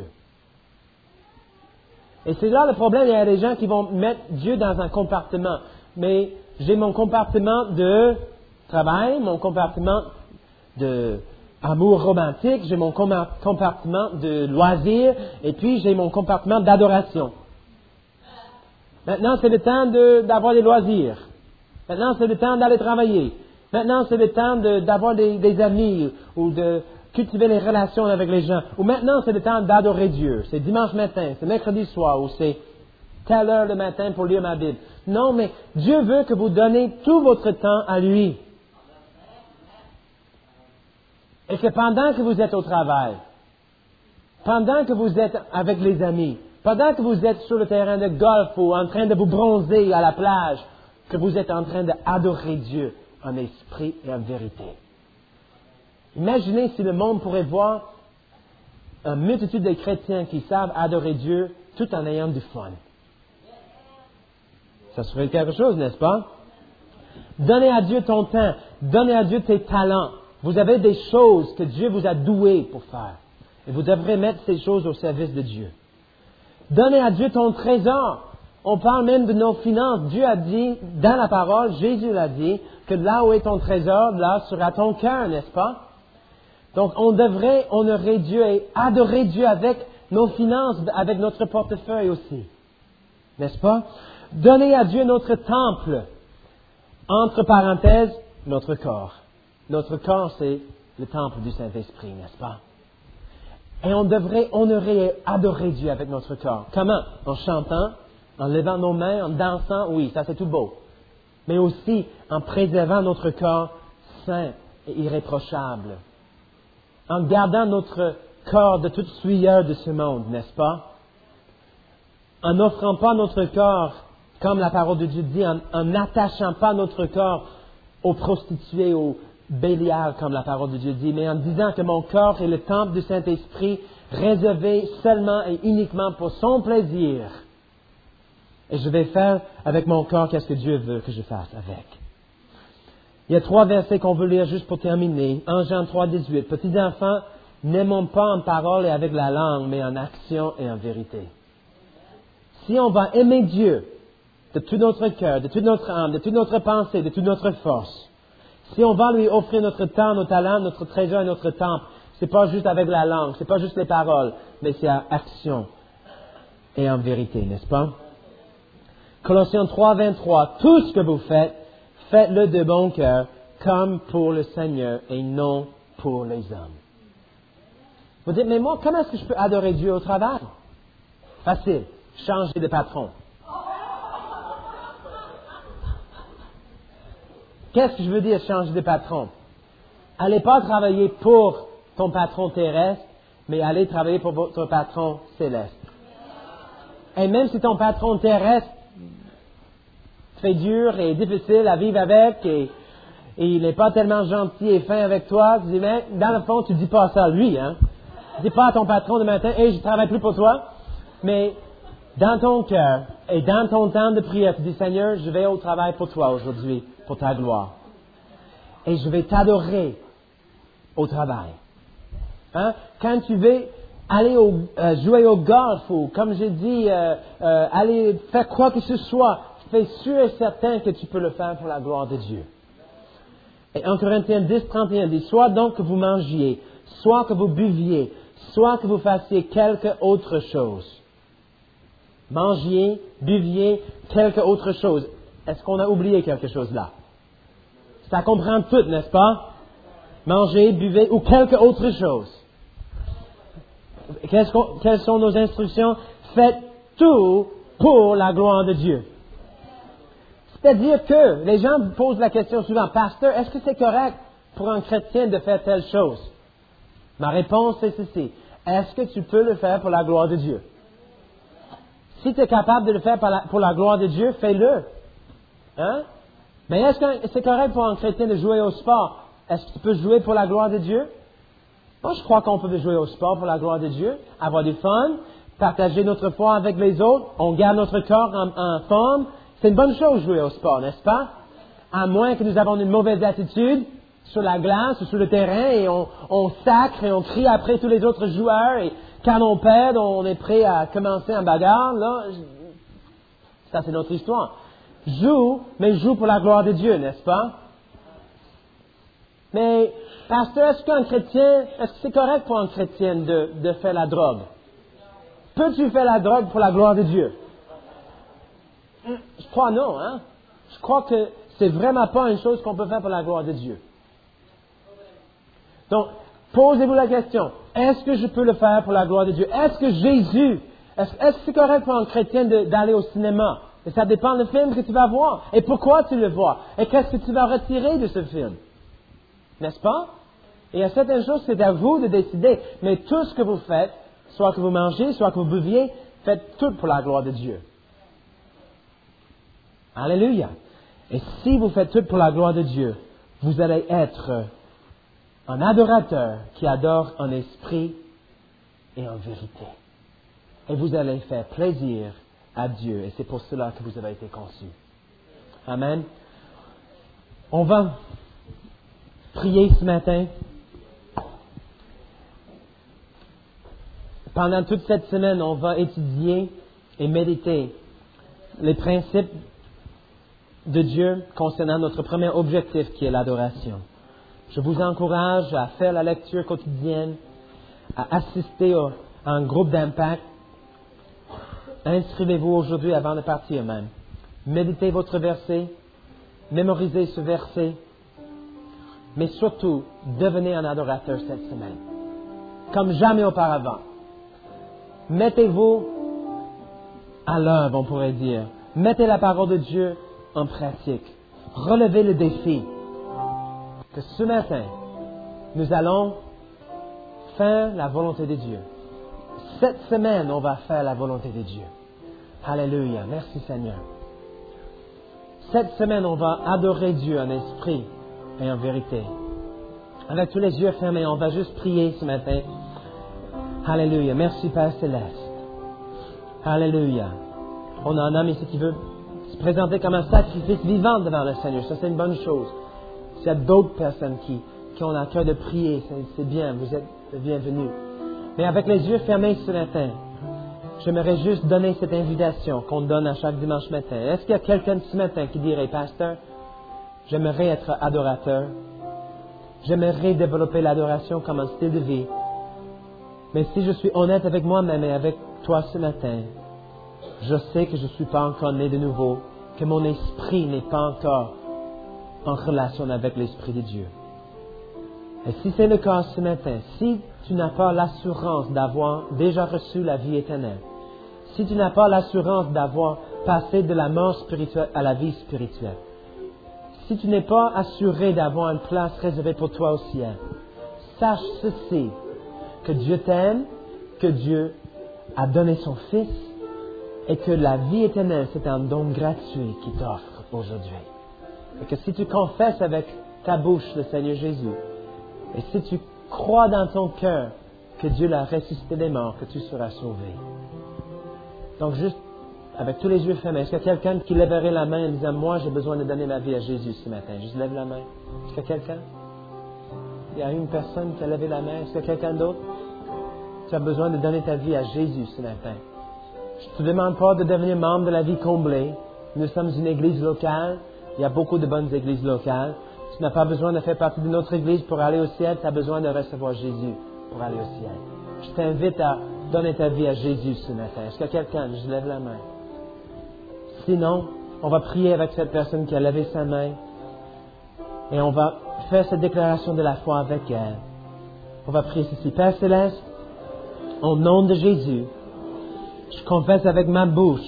Et c'est là le problème, il y a des gens qui vont mettre Dieu dans un compartiment. Mais j'ai mon compartiment de travail, mon compartiment d'amour romantique, j'ai mon compartiment de loisirs, et puis j'ai mon compartiment d'adoration. Maintenant, c'est le temps d'avoir des loisirs. Maintenant, c'est le temps d'aller travailler. Maintenant, c'est le temps d'avoir des amis ou de cultiver les relations avec les gens. Ou maintenant, c'est le temps d'adorer Dieu. C'est dimanche matin, c'est mercredi soir, ou c'est telle heure le matin pour lire ma Bible. Non, mais Dieu veut que vous donnez tout votre temps à lui. Et que pendant que vous êtes au travail, pendant que vous êtes avec les amis, pendant que vous êtes sur le terrain de golf ou en train de vous bronzer à la plage, que vous êtes en train d'adorer Dieu en esprit et en vérité. Imaginez si le monde pourrait voir une multitude de chrétiens qui savent adorer Dieu tout en ayant du fun. Ça serait quelque chose, n'est-ce pas? Donnez à Dieu ton temps. Donnez à Dieu tes talents. Vous avez des choses que Dieu vous a douées pour faire. Et vous devrez mettre ces choses au service de Dieu. Donnez à Dieu ton trésor. On parle même de nos finances. Dieu a dit, dans la parole, Jésus l'a dit, que là où est ton trésor, là sera ton cœur, n'est-ce pas? Donc, on devrait honorer Dieu et adorer Dieu avec nos finances, avec notre portefeuille aussi. N'est-ce pas? Donner à Dieu notre temple. Entre parenthèses, notre corps. notre corps, c'est le temple du Saint-Esprit, n'est-ce pas? Et on devrait honorer et adorer Dieu avec notre corps. Comment? En chantant, en levant nos mains, en dansant, oui, ça c'est tout beau. Mais aussi en préservant notre corps saint et irréprochable. En gardant notre corps de toute souillure de ce monde, n'est-ce pas? En n'offrant pas notre corps, comme la parole de Dieu dit, en n'attachant pas notre corps aux prostituées, aux Bélial, comme la parole de Dieu dit, mais en disant que mon corps est le temple du Saint-Esprit, réservé seulement et uniquement pour son plaisir. Et je vais faire avec mon corps qu'est-ce que Dieu veut que je fasse avec. Il y a 3 versets qu'on veut lire juste pour terminer. 1 Jean 3, 18. Petits enfants, n'aimons pas en parole et avec la langue, mais en action et en vérité. Si on va aimer Dieu de tout notre cœur, de toute notre âme, de toute notre pensée, de toute notre force, si on va lui offrir notre temps, nos talents, notre trésor et notre temple, c'est pas juste avec la langue, c'est pas juste les paroles, mais c'est en action et en vérité, n'est-ce pas? Colossiens 3, 23. Tout ce que vous faites, faites-le de bon cœur, comme pour le Seigneur et non pour les hommes. Vous dites, mais moi, comment est-ce que je peux adorer Dieu au travail? Facile. Changer de patron. Qu'est-ce que je veux dire changer de patron? Allez pas travailler pour ton patron terrestre, mais allez travailler pour votre patron céleste. Et même si ton patron terrestre fait dur et difficile à vivre avec et il n'est pas tellement gentil et fin avec toi, tu dis, mais dans le fond, tu dis pas ça à lui, hein? Tu dis pas à ton patron de matin, hey, je travaille plus pour toi, mais dans ton cœur et dans ton temps de prière, tu dis, Seigneur, je vais au travail pour toi aujourd'hui, pour ta gloire. Et je vais t'adorer au travail. Hein? Quand tu veux aller jouer au golf ou, comme j'ai dit, aller faire quoi que ce soit, fais sûr et certain que tu peux le faire pour la gloire de Dieu. Et 1 Corinthiens 10, 31 dit, soit donc que vous mangiez, soit que vous buviez, soit que vous fassiez quelque autre chose. Mangiez, buviez, quelque autre chose. Est-ce qu'on a oublié quelque chose là? Ça comprend tout, n'est-ce pas? Manger, buvez ou quelque autre chose. Quelles sont nos instructions? Faites tout pour la gloire de Dieu. C'est-à-dire que les gens me posent la question souvent, Pasteur, est-ce que c'est correct pour un chrétien de faire telle chose? Ma réponse est ceci. Est-ce que tu peux le faire pour la gloire de Dieu? Si tu es capable de le faire pour la gloire de Dieu, fais-le. Hein? Mais est-ce que c'est correct pour un chrétien de jouer au sport? Est-ce que tu peux jouer pour la gloire de Dieu? Moi, je crois qu'on peut jouer au sport pour la gloire de Dieu, avoir du fun, partager notre foi avec les autres, on garde notre corps en forme. C'est une bonne chose jouer au sport, n'est-ce pas? À moins que nous avons une mauvaise attitude sur la glace ou sur le terrain et on sacre et on crie après tous les autres joueurs et quand on perd, on est prêt à commencer un bagarre. Là, ça c'est notre histoire. Joue, mais joue pour la gloire de Dieu, n'est-ce pas? Mais, pasteur, est-ce que c'est correct pour un chrétien de faire la drogue? Peux-tu faire la drogue pour la gloire de Dieu? Je crois non, hein? Je crois que c'est vraiment pas une chose qu'on peut faire pour la gloire de Dieu. Donc, posez-vous la question, est-ce que je peux le faire pour la gloire de Dieu? Est-ce que Jésus, est-ce que c'est correct pour un chrétien d'aller au cinéma? Et ça dépend du film que tu vas voir. Et pourquoi tu le vois? Et qu'est-ce que tu vas retirer de ce film? N'est-ce pas? Et il y a certaines choses, c'est à vous de décider. Mais tout ce que vous faites, soit que vous mangez, soit que vous buviez, faites tout pour la gloire de Dieu. Alléluia. Et si vous faites tout pour la gloire de Dieu, vous allez être un adorateur qui adore en esprit et en vérité. Et vous allez faire plaisir à Dieu. Et c'est pour cela que vous avez été conçus. Amen. On va prier ce matin. Pendant toute cette semaine, on va étudier et méditer les principes de Dieu concernant notre premier objectif qui est l'adoration. Je vous encourage à faire la lecture quotidienne, à assister à un groupe d'impact. Inscrivez-vous aujourd'hui avant de partir même. Méditez votre verset, mémorisez ce verset Mais surtout, devenez un adorateur cette semaine. Comme jamais auparavant. Mettez-vous à l'œuvre, on pourrait dire. Mettez la parole de Dieu en pratique. Relevez le défi que ce matin, nous allons faire la volonté de Dieu. Cette semaine, on va faire la volonté de Dieu. Alléluia. Merci Seigneur. Cette semaine, on va adorer Dieu en esprit et en vérité. Avec tous les yeux fermés, on va juste prier ce matin. Alléluia. Merci Père Céleste. Alléluia. On a un homme ici qui veut se présenter comme un sacrifice vivant devant le Seigneur. Ça, c'est une bonne chose. S'il y a d'autres personnes qui ont à cœur de prier, c'est bien, vous êtes le bienvenu. Mais avec les yeux fermés ce matin, j'aimerais juste donner cette invitation qu'on donne à chaque dimanche matin. Est-ce qu'il y a quelqu'un ce matin qui dirait, Pasteur, j'aimerais être adorateur, j'aimerais développer l'adoration comme un style de vie, mais si je suis honnête avec moi-même et avec toi ce matin, je sais que je ne suis pas encore né de nouveau, que mon esprit n'est pas encore en relation avec l'Esprit de Dieu. Et si c'est le cas ce matin, si tu n'as pas l'assurance d'avoir déjà reçu la vie éternelle, si tu n'as pas l'assurance d'avoir passé de la mort spirituelle à la vie spirituelle, si tu n'es pas assuré d'avoir une place réservée pour toi au ciel, sache ceci, que Dieu t'aime, que Dieu a donné son Fils, et que la vie éternelle, c'est un don gratuit qu'il t'offre aujourd'hui. Et que si tu confesses avec ta bouche le Seigneur Jésus, et si tu crois dans ton cœur que Dieu l'a ressuscité des morts, que tu seras sauvé. Donc juste, avec tous les yeux fermés, est-ce qu'il y a quelqu'un qui lèverait la main en disant, moi j'ai besoin de donner ma vie à Jésus ce matin? Juste lève la main. Est-ce qu'il y a quelqu'un? Il y a une personne qui a levé la main. Est-ce qu'il y a quelqu'un d'autre? Tu as besoin de donner ta vie à Jésus ce matin. Je ne te demande pas de devenir membre de la vie comblée. Nous sommes une église locale. Il y a beaucoup de bonnes églises locales. Tu n'as pas besoin de faire partie de notre église pour aller au ciel. Tu as besoin de recevoir Jésus pour aller au ciel. Je t'invite à donner ta vie à Jésus ce matin. Est-ce qu'il y a quelqu'un? Je lève la main. Sinon, on va prier avec cette personne qui a levé sa main. Et on va faire cette déclaration de la foi avec elle. On va prier ceci. Père Céleste, au nom de Jésus, je confesse avec ma bouche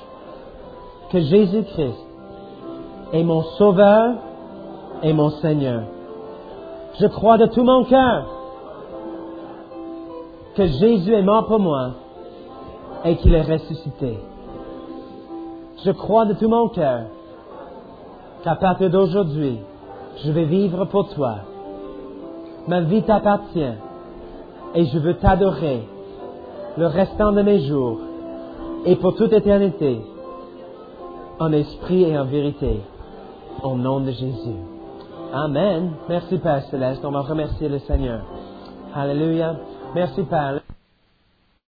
que Jésus-Christ est mon Sauveur et mon Seigneur. Je crois de tout mon cœur que Jésus est mort pour moi et qu'il est ressuscité. Je crois de tout mon cœur qu'à partir d'aujourd'hui, je vais vivre pour toi. Ma vie t'appartient et je veux t'adorer le restant de mes jours et pour toute éternité, en esprit et en vérité, au nom de Jésus. Amen. Merci Père Céleste. On va remercier le Seigneur. Alléluia. Merci Père.